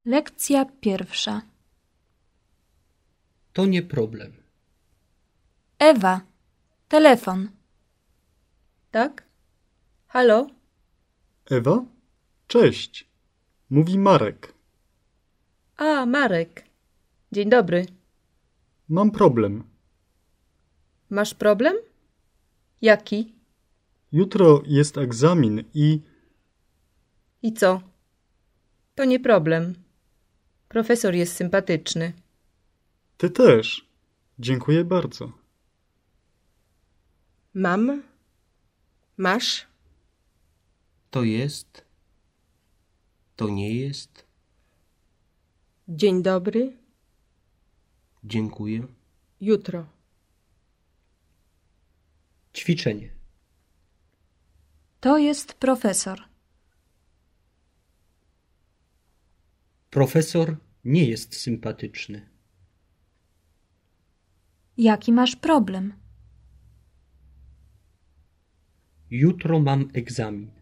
Lekcja pierwsza. To nie problem. Ewa, telefon. Tak? Halo? Ewa? Cześć. Mówi Marek. A, Marek. Dzień dobry. Mam problem. Masz problem? Jaki? Jutro jest egzamin i... I co? To nie problem. Profesor jest sympatyczny. Ty też. Dziękuję bardzo. Mam? Masz? To jest. To nie jest. Dzień dobry. Dziękuję. Jutro. Ćwiczenie. To jest profesor. Profesor nie jest sympatyczny. Jaki masz problem? Jutro mam egzamin.